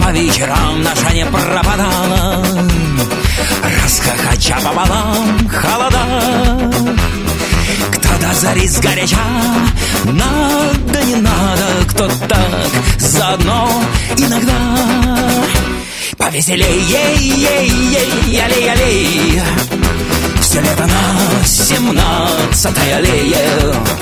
по вечерам наша не пропадала, расхохоча пополам холода. Кто до зари сгоряча, надо, не надо, кто так заодно иногда. Повеселей, ей, аллей, аллей, все лето на 17-й аллее.